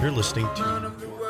You're listening to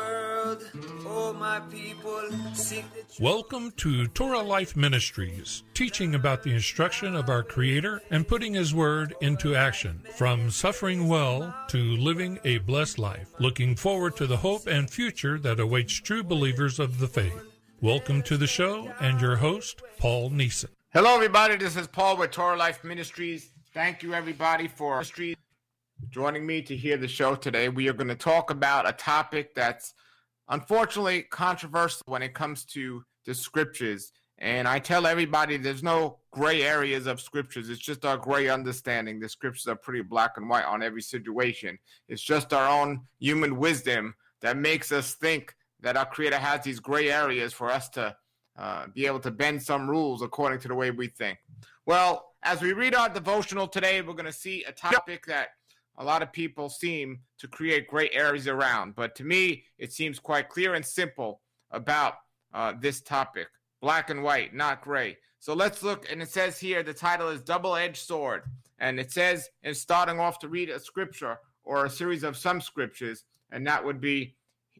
Welcome to Torah Life Ministries, teaching about the instruction of our Creator and putting His Word into action, from suffering well to living a blessed life, looking forward to the hope and future that awaits true believers of the faith. Welcome to the show and your host, Paul Neeson. Hello, everybody. This is Paul with Torah Life Ministries. Thank you, everybody, for joining me to hear the show today. We are going to talk about a topic that's unfortunately controversial when it comes to the scriptures. And I tell everybody there's no gray areas of scriptures. It's just our gray understanding. The scriptures are pretty black and white on every situation. It's just our own human wisdom that makes us think that our Creator has these gray areas for us to be able to bend some rules according to the way we think. Well, as we read our devotional today, we're going to see a topic that a lot of people seem to create gray areas around. But to me, it seems quite clear and simple about this topic. Black and white, not gray. So let's look, and it says here, the title is Double-Edged Sword. And it says, in starting off to read a scripture or a series of some scriptures, and that would be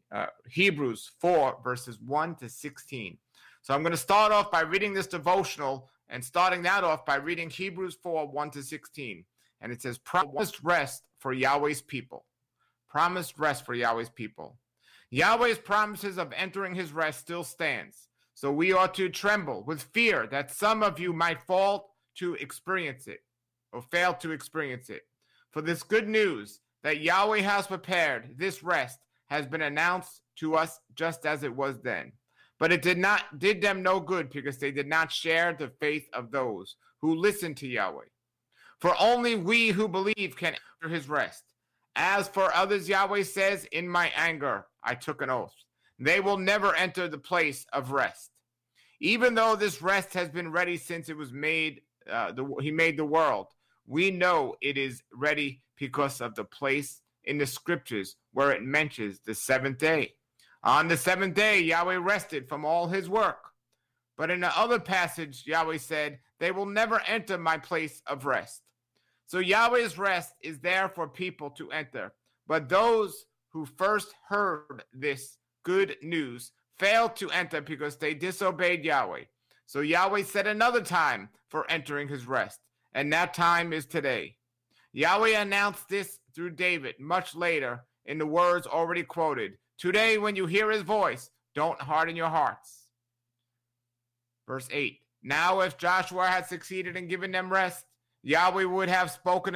Hebrews 4, verses 1 to 16. So I'm going to start off by reading this devotional and starting that off by reading Hebrews 4, 1 to 16. And it says, promised rest for Yahweh's people. Promised rest for Yahweh's people. Yahweh's promises of entering his rest still stands. So we ought to tremble with fear that some of you might fall to experience it or fail to experience it. For this good news that Yahweh has prepared, this rest has been announced to us just as it was then. But it did them no good because they did not share the faith of those who listened to Yahweh. For only we who believe can enter his rest. As for others, Yahweh says, in my anger I took an oath. They will never enter the place of rest. Even though this rest has been ready since it was made, he made the world, we know it is ready because of the place in the scriptures where it mentions the seventh day. On the seventh day, Yahweh rested from all his work. But in the other passage, Yahweh said, they will never enter my place of rest. So Yahweh's rest is there for people to enter. But those who first heard this good news failed to enter because they disobeyed Yahweh. So Yahweh set another time for entering his rest, and that time is today. Yahweh announced this through David much later in the words already quoted. Today, when you hear his voice, don't harden your hearts. Verse 8. Now, if Joshua had succeeded in giving them rest, Yahweh would not have spoken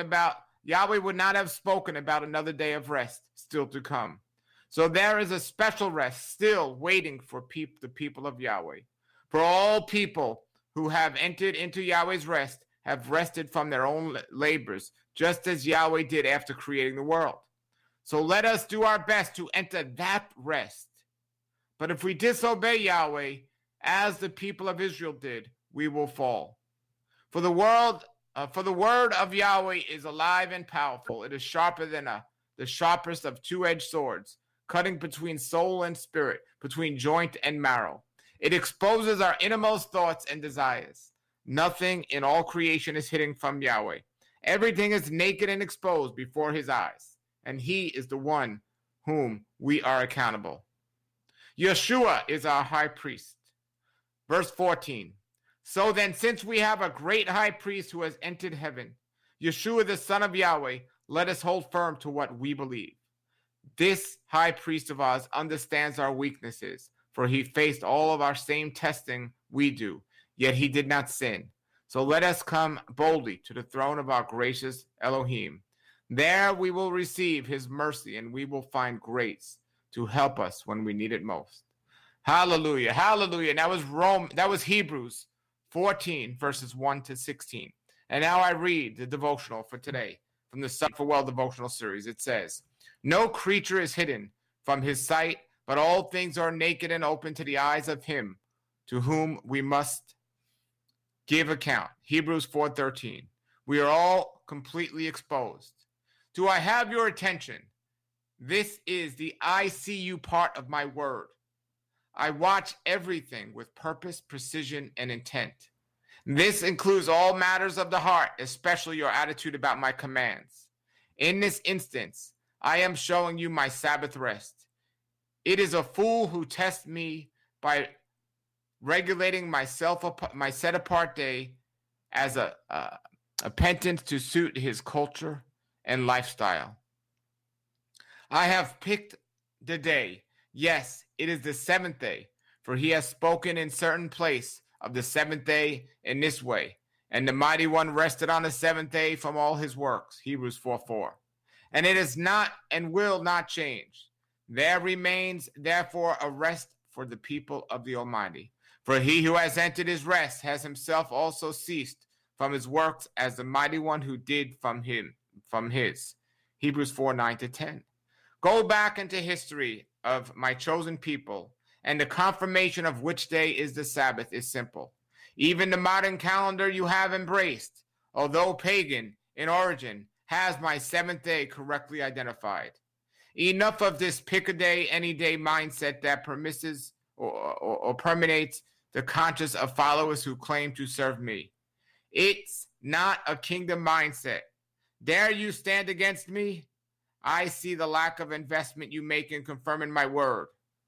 about another day of rest still to come. So there is a special rest still waiting for the people of Yahweh. For all people who have entered into Yahweh's rest have rested from their own labors, just as Yahweh did after creating the world. So let us do our best to enter that rest. But if we disobey Yahweh, as the people of Israel did, we will fall. For the word of Yahweh is alive and powerful. It is sharper than the sharpest of two-edged swords, cutting between soul and spirit, between joint and marrow. It exposes our innermost thoughts and desires. Nothing in all creation is hidden from Yahweh. Everything is naked and exposed before his eyes, and he is the one whom we are accountable. Yeshua is our high priest. Verse 14. So then, since we have a great high priest who has entered heaven, Yeshua the Son of Yahweh, let us hold firm to what we believe. This high priest of ours understands our weaknesses, for he faced all of our same testing we do, yet he did not sin. So let us come boldly to the throne of our gracious Elohim. There we will receive his mercy, and we will find grace to help us when we need it most. Hallelujah, hallelujah. And that was Hebrews 14, verses 1 to 16. And now I read the devotional for today from the Suffer Well devotional series. It says, no creature is hidden from his sight, but all things are naked and open to the eyes of him to whom we must give account. Hebrews 4:13. We are all completely exposed. Do I have your attention? This is the I see you part of my word. I watch everything with purpose, precision, and intent. This includes all matters of the heart, especially your attitude about my commands. In this instance, I am showing you my Sabbath rest. It is a fool who tests me by regulating my set-apart day as a penance to suit his culture and lifestyle. I have picked the day. Yes, it is the seventh day, for he has spoken in certain place of the seventh day in this way. And the mighty one rested on the seventh day from all his works. Hebrews 4:4. And it is not and will not change. There remains therefore a rest for the people of the Almighty. For he who has entered his rest has himself also ceased from his works as the mighty one who did from his. Hebrews 4:9-10. Go back into history of my chosen people, and the confirmation of which day is the Sabbath is simple. Even the modern calendar you have embraced, although pagan in origin, has my seventh day correctly identified. Enough of this pick a day, any day mindset that permisses or permeates the conscience of followers who claim to serve me. It's not a kingdom mindset. Dare you stand against me? I see the lack of investment you make in confirming my word.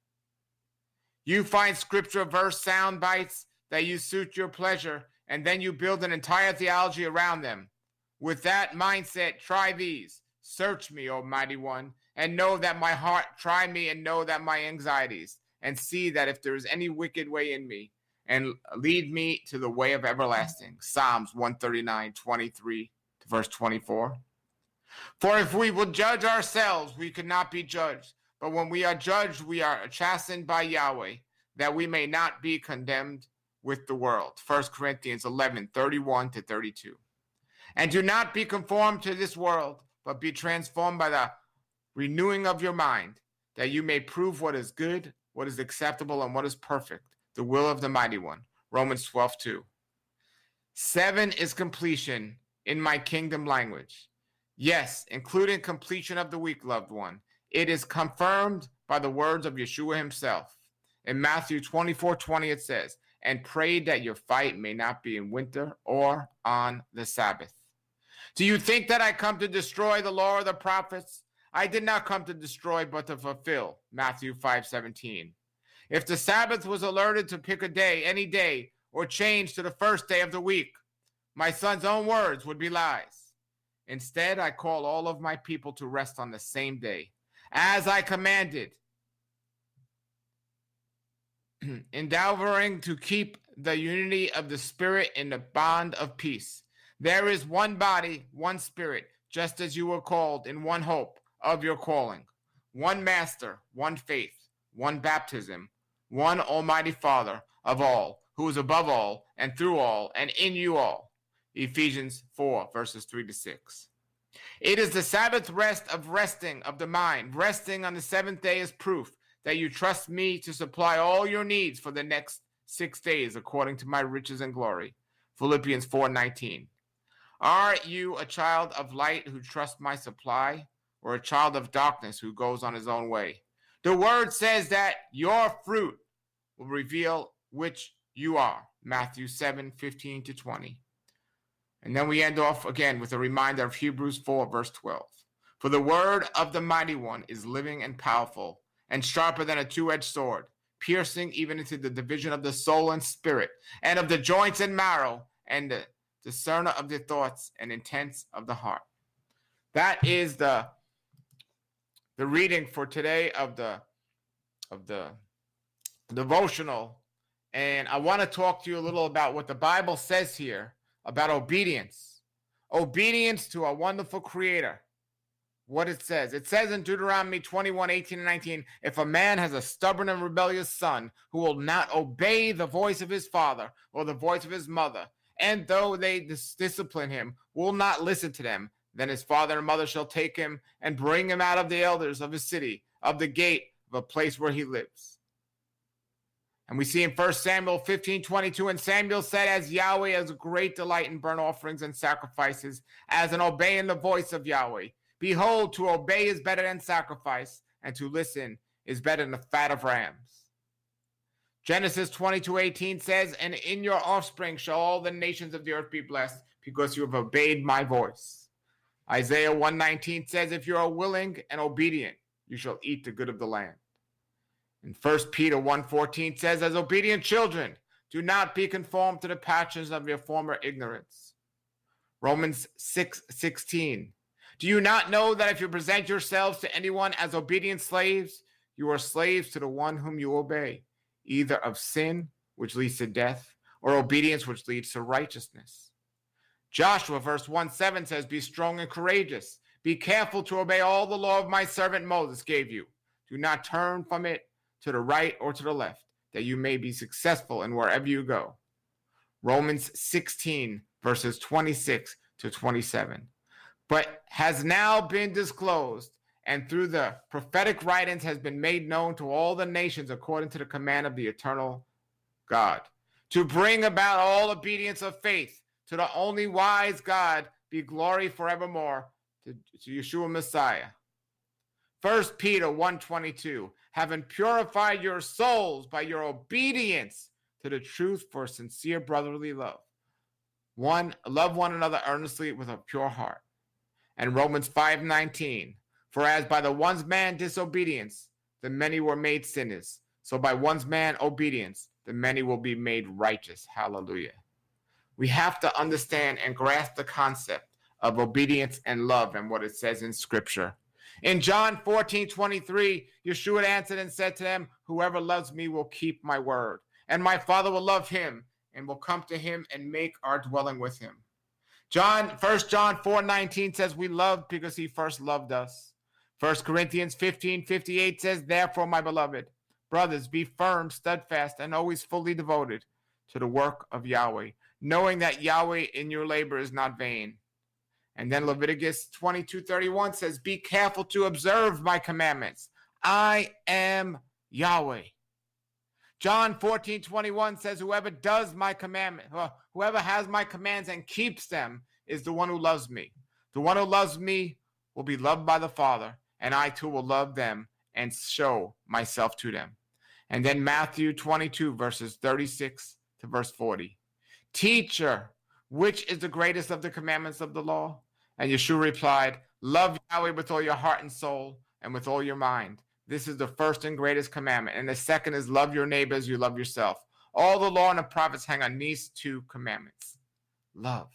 You find scripture verse sound bites that you suit your pleasure, and then you build an entire theology around them. With that mindset, try these. Search me, O mighty one, and know that my heart, try me and know that my anxieties, and see that if there is any wicked way in me, and lead me to the way of everlasting. Psalms 139:23 to verse 24. For if we will judge ourselves, we could not be judged. But when we are judged, we are chastened by Yahweh, that we may not be condemned with the world. 1 Corinthians 11:31-32. And do not be conformed to this world, but be transformed by the renewing of your mind, that you may prove what is good, what is acceptable, and what is perfect, the will of the mighty one. Romans 12:2. 7 is completion in my kingdom language. Yes, including completion of the week, loved one. It is confirmed by the words of Yeshua himself. In Matthew 24:20 it says, and pray that your fight may not be in winter or on the Sabbath. Do you think that I come to destroy the law or the prophets? I did not come to destroy, but to fulfill. Matthew 5:17. If the Sabbath was alerted to pick a day, any day, or change to the first day of the week, my son's own words would be lies. Instead, I call all of my people to rest on the same day, as I commanded, endeavoring to keep the unity of the Spirit in the bond of peace. There is one body, one Spirit, just as you were called in one hope of your calling, one Master, one faith, one baptism, one Almighty Father of all, who is above all and through all and in you all. Ephesians 4:3-6. It is the Sabbath rest of resting of the mind. Resting on the seventh day is proof that you trust me to supply all your needs for the next 6 days according to my riches and glory. Philippians 4:19. Are you a child of light who trusts my supply, or a child of darkness who goes on his own way? The word says that your fruit will reveal which you are. Matthew 7:15-20. And then we end off again with a reminder of Hebrews 4:12. For the word of the mighty one is living and powerful, and sharper than a two-edged sword, piercing even into the division of the soul and spirit, and of the joints and marrow, and the discerner of the thoughts and intents of the heart. That is the reading for today of the devotional. And I want to talk to you a little about what the Bible says here about obedience. Obedience to a wonderful creator. What it says. It says in Deuteronomy 21:18-19, if a man has a stubborn and rebellious son who will not obey the voice of his father or the voice of his mother, and though they discipline him, will not listen to them, then his father and mother shall take him and bring him out of the elders of his city, of the gate of a place where he lives. And we see in 1 Samuel 15:22, and Samuel said, as Yahweh has great delight in burnt offerings and sacrifices, as in obeying the voice of Yahweh. Behold, to obey is better than sacrifice, and to listen is better than the fat of rams. Genesis 22:18 says, and in your offspring shall all the nations of the earth be blessed, because you have obeyed my voice. Isaiah 1:19 says, if you are willing and obedient, you shall eat the good of the land. And 1 Peter 1:14 says, as obedient children, do not be conformed to the passions of your former ignorance. Romans 6:16, do you not know that if you present yourselves to anyone as obedient slaves, you are slaves to the one whom you obey, either of sin, which leads to death, or obedience, which leads to righteousness. Joshua verse 1:7 says, be strong and courageous. Be careful to obey all the law of my servant Moses gave you. Do not turn from it to the right or to the left, that you may be successful in wherever you go. Romans 16 verses 26 to 27. But has now been disclosed, and through the prophetic writings has been made known to all the nations according to the command of the eternal God, to bring about all obedience of faith to the only wise God, be glory forevermore to Yeshua Messiah. 1 Peter 1:22, having purified your souls by your obedience to the truth for sincere brotherly love. Love one another earnestly with a pure heart. And Romans 5:19, for as by the one man's disobedience, the many were made sinners, so by one man's obedience, the many will be made righteous. Hallelujah. We have to understand and grasp the concept of obedience and love and what it says in Scripture. In John 14:23, Yeshua answered and said to them, whoever loves me will keep my word, and my Father will love him and will come to him and make our dwelling with him. 1 John 4:19 says we love because he first loved us. 1 Corinthians 15:58 says, therefore, my beloved brothers, be firm, steadfast, and always fully devoted to the work of Yahweh, knowing that Yahweh in your labor is not vain. And then Leviticus 22:31 says, be careful to observe my commandments. I am Yahweh. John 14:21 says, whoever does my commandment, whoever has my commands and keeps them is the one who loves me. The one who loves me will be loved by the Father, and I too will love them and show myself to them. And then Matthew 22 verses 36 to verse 40. Teacher, which is the greatest of the commandments of the law? And Yeshua replied, love Yahweh with all your heart and soul and with all your mind. This is the first and greatest commandment. And the second is love your neighbor as you love yourself. All the law and the prophets hang on these two commandments. Love.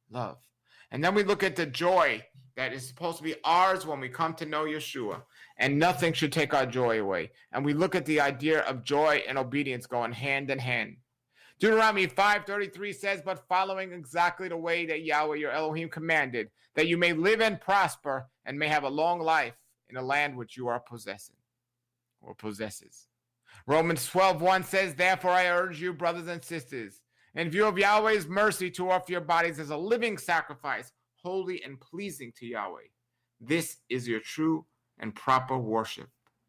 And then we look at the joy that is supposed to be ours when we come to know Yeshua. And nothing should take our joy away. And we look at the idea of joy and obedience going hand in hand. Deuteronomy 5:33 says, but following exactly the way that Yahweh your Elohim commanded, that you may live and prosper and may have a long life in the land which you are possessing or possesses. Romans 12:1 says, therefore I urge you, brothers and sisters, in view of Yahweh's mercy, to offer your bodies as a living sacrifice, holy and pleasing to Yahweh. This is your true and proper worship.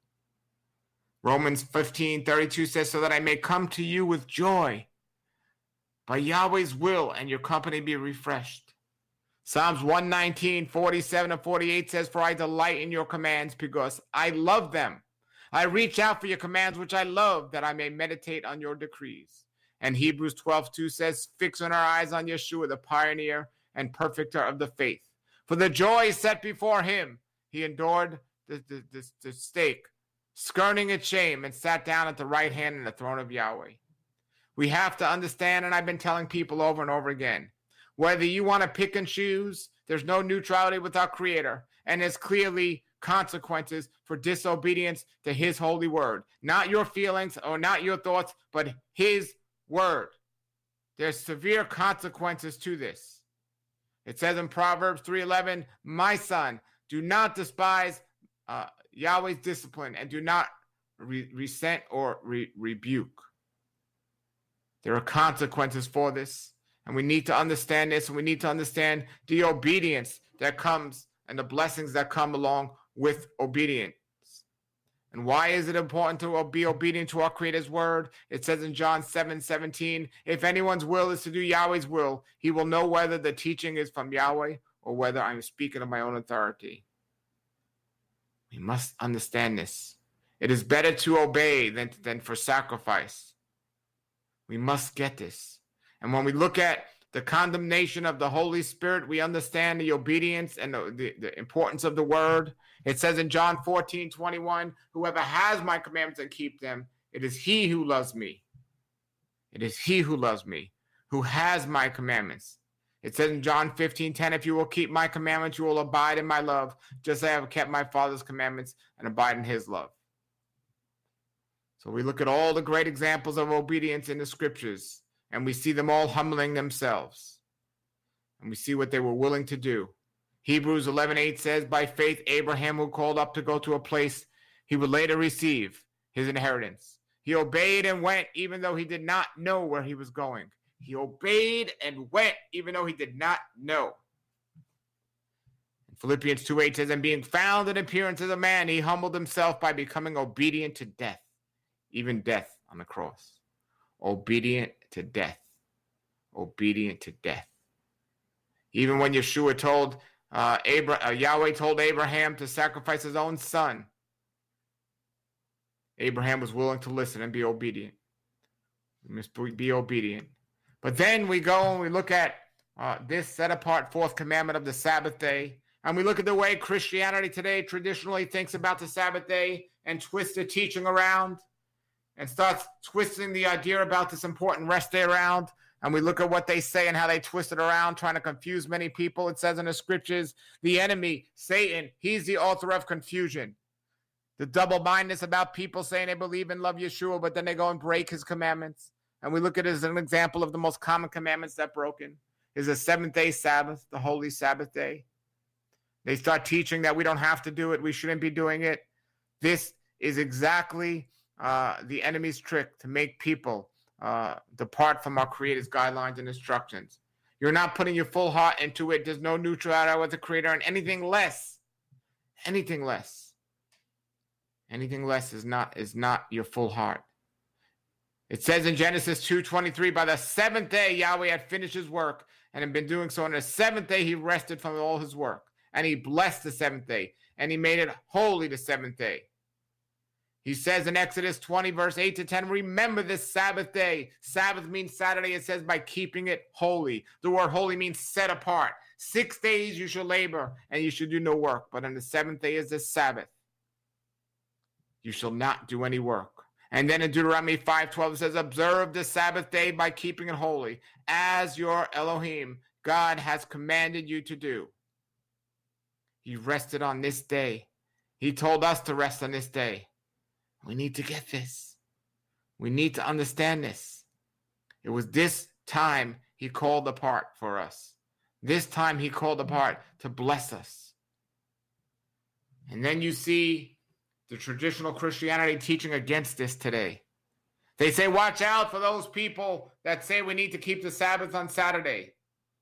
Romans 15:32 says, so that I may come to you with joy by Yahweh's will, and your company be refreshed. Psalms 119:47 and 48 says, for I delight in your commands because I love them. I reach out for your commands, which I love, that I may meditate on your decrees. And Hebrews 12:2 says, fix on our eyes on Yeshua, the pioneer and perfecter of the faith. For the joy set before him, he endured the stake, scorning its shame, and sat down at the right hand in the throne of Yahweh. We have to understand, and I've been telling people over and over again, whether you want to pick and choose, there's no neutrality with our Creator, and there's clearly consequences for disobedience to his holy word. Not your feelings or not your thoughts, but his word. There's severe consequences to this. It says in Proverbs 3:11, my son, do not despise Yahweh's discipline and do not resent or rebuke. There are consequences for this, and we need to understand this, and we need to understand the obedience that comes and the blessings that come along with obedience. And why is it important to be obedient to our Creator's word? It says in John 7:17, if anyone's will is to do Yahweh's will, he will know whether the teaching is from Yahweh or whether I'm speaking of my own authority. We must understand this. It is better to obey than for sacrifice. We must get this. And when we look at the condemnation of the Holy Spirit, we understand the obedience and the importance of the word. It says in John 14:21, whoever has my commandments and keep them, it is he who loves me. It is he who loves me, who has my commandments. It says in John 15:10, if you will keep my commandments, you will abide in my love, just as I have kept my Father's commandments and abide in his love. So we look at all the great examples of obedience in the scriptures, and we see them all humbling themselves. And we see what they were willing to do. Hebrews 11:8 says, by faith, Abraham, who called up to go to a place he would later receive his inheritance. He obeyed and went, even though he did not know where he was going. He obeyed and went, even though he did not know. Philippians 2:8 says, and being found in appearance as a man, he humbled himself by becoming obedient to death, even death on the cross. Obedient to death. Obedient to death. Even when Yeshua told Yahweh told Abraham to sacrifice his own son, Abraham was willing to listen and be obedient. We must be obedient. But then we go and we look at this set apart fourth commandment of the Sabbath day. And we look at the way Christianity today traditionally thinks about the Sabbath day and twists the teaching around and starts twisting the idea about this important rest day around. And we look at what they say and how they twist it around, trying to confuse many people. It says in the scriptures, the enemy, Satan, he's the author of confusion. The double-mindedness about people saying they believe and love Yeshua, but then they go and break his commandments. And we look at it as an example of the most common commandments that broken is the seventh-day Sabbath, the holy Sabbath day. They start teaching that we don't have to do it. We shouldn't be doing it. This is exactly the enemy's trick to make people depart from our Creator's guidelines and instructions. You're not putting your full heart into it. There's no neutrality with the Creator, and anything less is not your full heart. It says in Genesis 2:23, by the seventh day Yahweh had finished his work and had been doing so. On the seventh day he rested from all his work. And he blessed the seventh day, and he made it holy the seventh day. He says in Exodus 20, verse 8 to 10, remember this Sabbath day. Sabbath means Saturday. It says by keeping it holy. The word holy means set apart. 6 days you shall labor, and you shall do no work. But on the seventh day is the Sabbath. You shall not do any work. And then in Deuteronomy 5:12 it says, observe the Sabbath day by keeping it holy, as your Elohim, God, has commanded you to do. He rested on this day. He told us to rest on this day. We need to get this. We need to understand this. It was this time he called apart for us. This time he called apart to bless us. And then you see the traditional Christianity teaching against this today. They say, watch out for those people that say we need to keep the Sabbath on Saturday.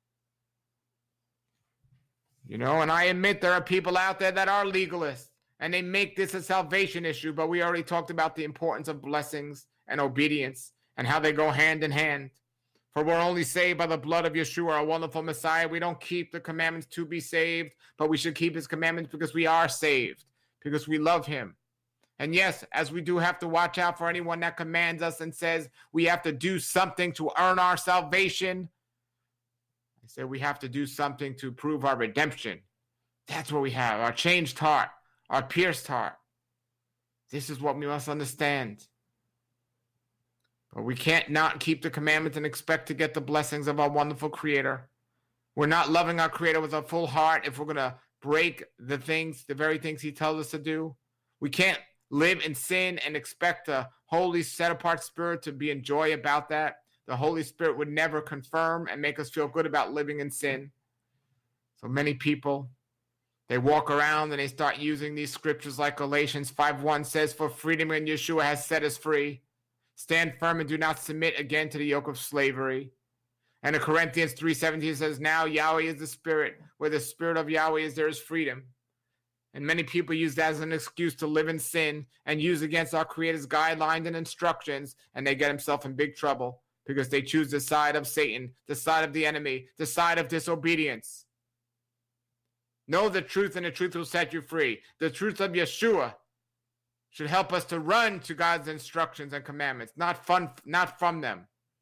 You know, and I admit there are people out there that are legalists, and they make this a salvation issue, but we already talked about the importance of blessings and obedience and how they go hand in hand. For we're only saved by the blood of Yeshua, our wonderful Messiah. We don't keep the commandments to be saved, but we should keep his commandments because we are saved, because we love him. And yes, as we do have to watch out for anyone that commands us and says we have to do something to earn our salvation. So we have to do something to prove our redemption. That's what we have, our changed heart, our pierced heart. This is what we must understand. But we can't not keep the commandments and expect to get the blessings of our wonderful Creator. We're not loving our Creator with a full heart if we're going to break the very things he tells us to do. We can't live in sin and expect a holy, set-apart spirit to be in joy about that. The Holy Spirit would never confirm and make us feel good about living in sin. So many people, they walk around and they start using these scriptures like Galatians 5:1 says, for freedom in Yeshua has set us free. Stand firm and do not submit again to the yoke of slavery. And in Corinthians 3:17 says, now Yahweh is the Spirit. Where the Spirit of Yahweh is, there is freedom. And many people use that as an excuse to live in sin and use against our Creator's guidelines and instructions, and they get themselves in big trouble. Because they choose the side of Satan, the side of the enemy, the side of disobedience. Know the truth, and the truth will set you free. The truth of Yeshua should help us to run to God's instructions and commandments, not from them.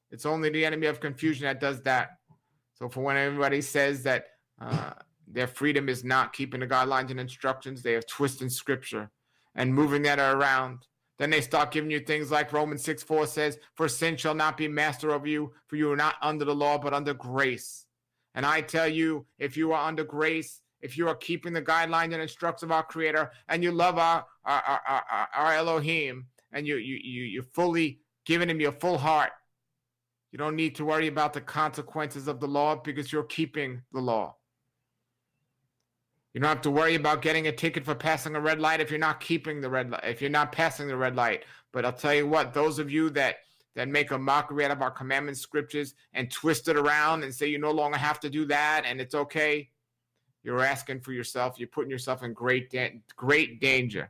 It's only the enemy of confusion that does that. So for when everybody says that their freedom is not keeping the guidelines and instructions, they are twisting scripture and moving that around. Then they start giving you things like Romans 6:4 says, for sin shall not be master over you, for you are not under the law, but under grace. And I tell you, if you are under grace, if you are keeping the guidelines and instructions of our Creator, and you love our Elohim, and you're fully giving him your full heart, you don't need to worry about the consequences of the law because you're keeping the law. You don't have to worry about getting a ticket for passing a red light if you're not keeping the red light, if you're not passing the red light. But I'll tell you what, those of you that make a mockery out of our commandment scriptures and twist it around and say you no longer have to do that and it's okay, you're asking for yourself. You're putting yourself in great danger.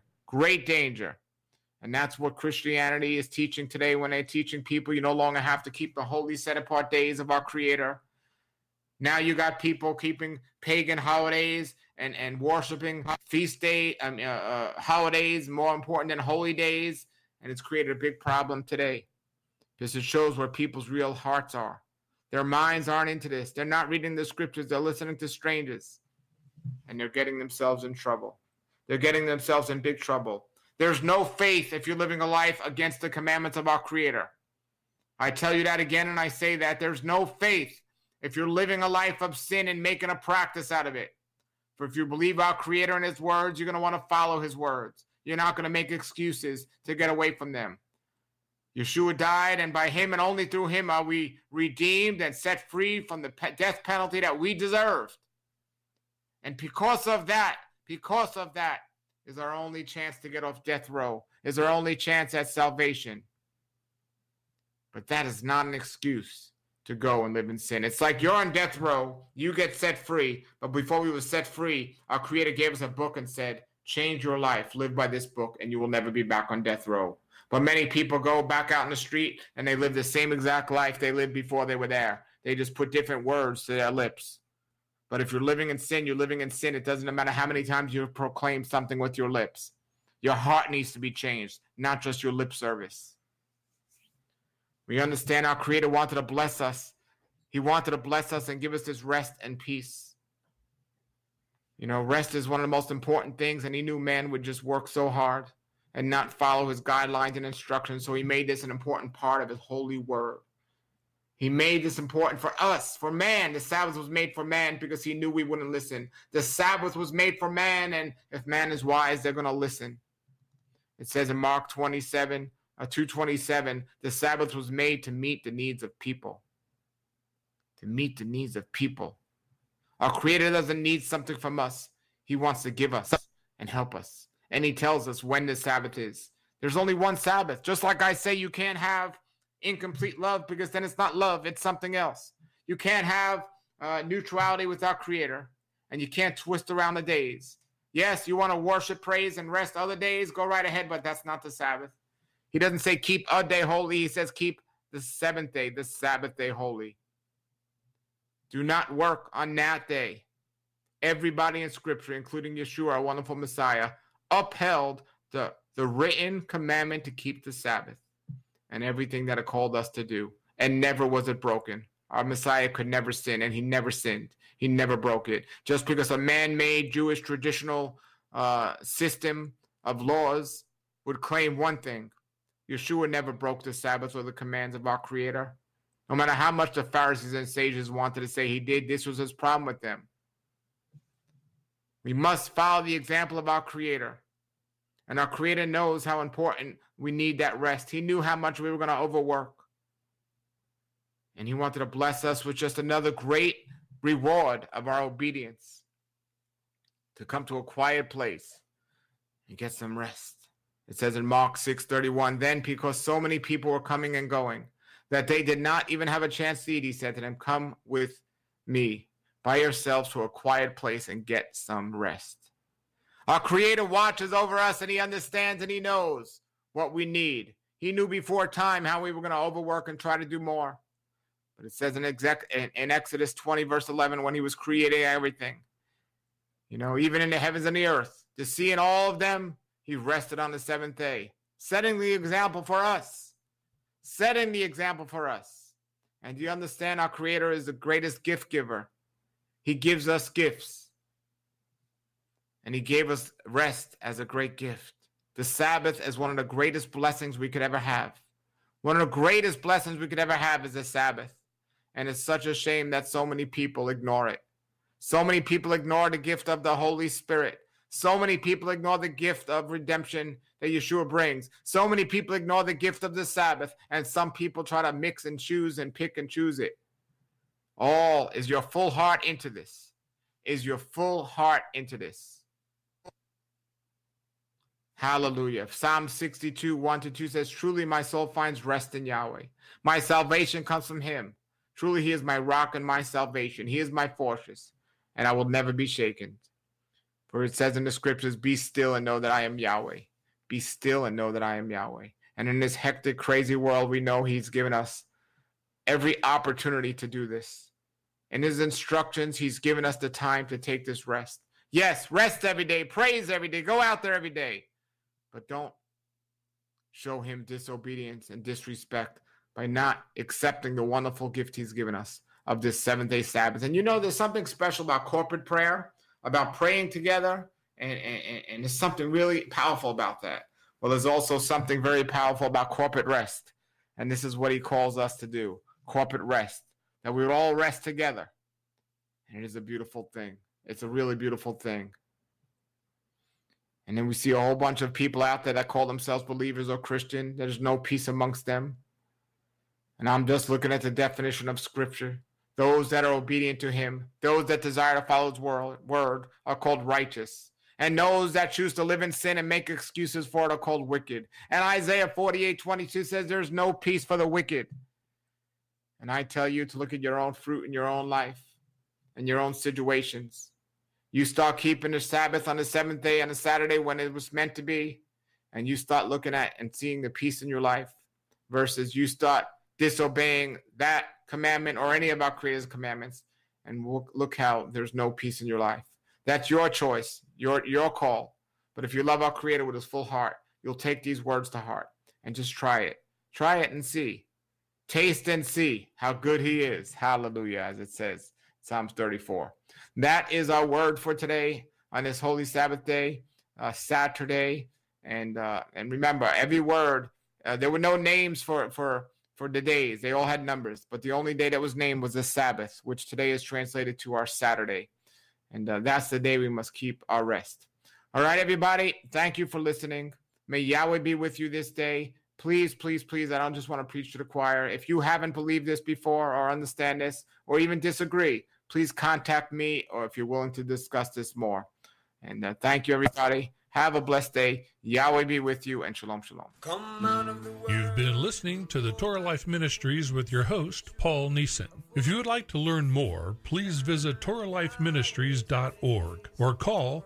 And that's what Christianity is teaching today when they're teaching people you no longer have to keep the holy set-apart days of our Creator. Now you got people keeping pagan holidays and worshiping feast day, holidays more important than holy days. And it's created a big problem today because it shows where people's real hearts are. Their minds aren't into this. They're not reading the scriptures. They're listening to strangers. And they're getting themselves in trouble. They're getting themselves in big trouble. There's no faith if you're living a life against the commandments of our Creator. I tell you that again, and I say that there's no faith if you're living a life of sin and making a practice out of it. For if you believe our Creator and his words, you're going to want to follow his words. You're not going to make excuses to get away from them. Yeshua died, and by him and only through him are we redeemed and set free from the death penalty that we deserved. And because of that is our only chance to get off death row, is our only chance at salvation. But that is not an excuse to go and live in sin. It's like you're on death row, you get set free, but before we were set free, our Creator gave us a book and said, change your life, live by this book, and you will never be back on death row. But many people go back out in the street and they live the same exact life they lived before they were there. They just put different words to their lips. But if you're living in sin, you're living in sin. It doesn't matter how many times you proclaim something with your lips. Your heart needs to be changed, not just your lip service. We understand our Creator wanted to bless us. He wanted to bless us and give us this rest and peace. You know, rest is one of the most important things, and he knew man would just work so hard and not follow his guidelines and instructions, so he made this an important part of his holy word. He made this important for us, for man. The Sabbath was made for man because he knew we wouldn't listen. The Sabbath was made for man, and if man is wise, they're going to listen. It says in Mark 2:27, the Sabbath was made to meet the needs of people. To meet the needs of people. Our Creator doesn't need something from us. He wants to give us and help us. And he tells us when the Sabbath is. There's only one Sabbath. Just like I say, you can't have incomplete love because then it's not love, it's something else. You can't have neutrality with our Creator, and you can't twist around the days. Yes, you want to worship, praise, and rest other days, go right ahead, but that's not the Sabbath. He doesn't say keep a day holy. He says keep the seventh day, the Sabbath day holy. Do not work on that day. Everybody in Scripture, including Yeshua, our wonderful Messiah, upheld the written commandment to keep the Sabbath and everything that it called us to do. And never was it broken. Our Messiah could never sin, and he never sinned. He never broke it. Just because a man-made Jewish traditional system of laws would claim one thing, Yeshua never broke the Sabbath or the commands of our Creator. No matter how much the Pharisees and sages wanted to say he did, this was his problem with them. We must follow the example of our Creator. And our Creator knows how important we need that rest. He knew how much we were going to overwork. And he wanted to bless us with just another great reward of our obedience. To come to a quiet place and get some rest. It says in Mark 6:31, then because so many people were coming and going, that they did not even have a chance to eat, he said to them, come with me by yourselves to a quiet place and get some rest. Our Creator watches over us, and he understands and he knows what we need. He knew before time how we were going to overwork and try to do more. But it says in Exodus 20, verse 11, when he was creating everything, you know, even in the heavens and the earth, the sea and all of them, he rested on the seventh day, setting the example for us. Setting the example for us. And do you understand our Creator is the greatest gift giver? He gives us gifts. And he gave us rest as a great gift. The Sabbath is one of the greatest blessings we could ever have. One of the greatest blessings we could ever have is the Sabbath. And it's such a shame that so many people ignore it. So many people ignore the gift of the Holy Spirit. So many people ignore the gift of redemption that Yeshua brings. So many people ignore the gift of the Sabbath. And some people try to mix and choose and pick and choose it. All is your full heart into this. Is your full heart into this. Hallelujah. Psalm 62, 1-2 says, truly my soul finds rest in Yahweh. My salvation comes from him. Truly he is my rock and my salvation. He is my fortress, and I will never be shaken. For it says in the scriptures, be still and know that I am Yahweh. Be still and know that I am Yahweh. And in this hectic, crazy world, we know he's given us every opportunity to do this. In his instructions, he's given us the time to take this rest. Yes, rest every day, praise every day, go out there every day. But don't show him disobedience and disrespect by not accepting the wonderful gift he's given us of this 7-day Sabbath. And you know, there's something special about corporate prayer, about praying together, and there's something really powerful about that. Well, there's also something very powerful about corporate rest. And this is what he calls us to do, corporate rest, that we all rest together. And it is a beautiful thing. It's a really beautiful thing. And then we see a whole bunch of people out there that call themselves believers or Christian. There's no peace amongst them. And I'm just looking at the definition of Scripture. Those that are obedient to him, those that desire to follow his word are called righteous. And those that choose to live in sin and make excuses for it are called wicked. And Isaiah 48:22 says there's no peace for the wicked. And I tell you to look at your own fruit in your own life and your own situations. You start keeping the Sabbath on the 7th day on a Saturday when it was meant to be, and you start looking at and seeing the peace in your life versus you start disobeying that commandment or any of our Creator's commandments, and look how there's no peace in your life. That's your choice, your call. But if you love our Creator with his full heart, you'll take these words to heart and just try it. Try it and see. Taste and see how good he is. Hallelujah, as it says, Psalms 34. That is our word for today on this Holy Sabbath day, Saturday. And remember, every word, there were no names for the days. They all had numbers. But the only day that was named was the Sabbath, which today is translated to our Saturday. And that's the day we must keep our rest. All right, everybody. Thank you for listening. May Yahweh be with you this day. Please, please, please, I don't just want to preach to the choir. If you haven't believed this before or understand this or even disagree, please contact me, or if you're willing to discuss this more. And thank you, everybody. Have a blessed day. Yahweh be with you, and shalom, shalom. You've been listening to the Torah Life Ministries with your host, Paul Neeson. If you would like to learn more, please visit TorahLifeMinistries.org or call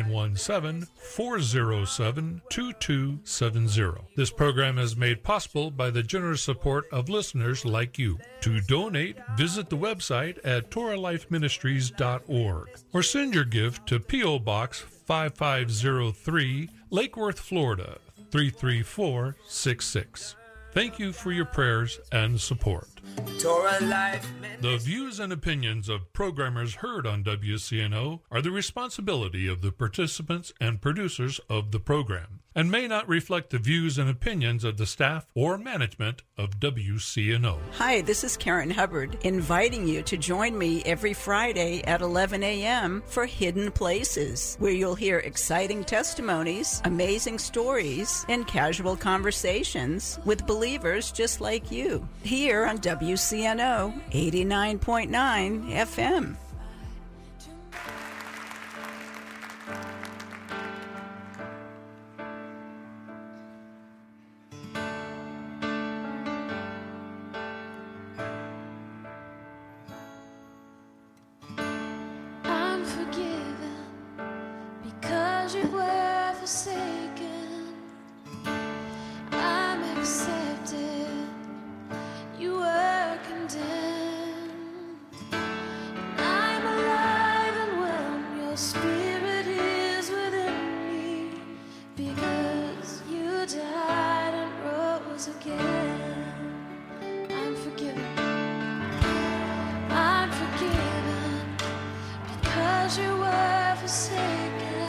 917-407-2270. This program is made possible by the generous support of listeners like you. To donate, visit the website at TorahLifeMinistries.org or send your gift to P.O. Box 5503, Lake Worth, Florida, 33466. Thank you for your prayers and support. The views and opinions of programmers heard on WCNO are the responsibility of the participants and producers of the program and may not reflect the views and opinions of the staff or management of WCNO. Hi, this is Karen Hubbard, inviting you to join me every Friday at 11 a.m. for Hidden Places, where you'll hear exciting testimonies, amazing stories, and casual conversations with believers just like you, here on WCNO 89.9 FM. I'm forgiven because you were forsaken.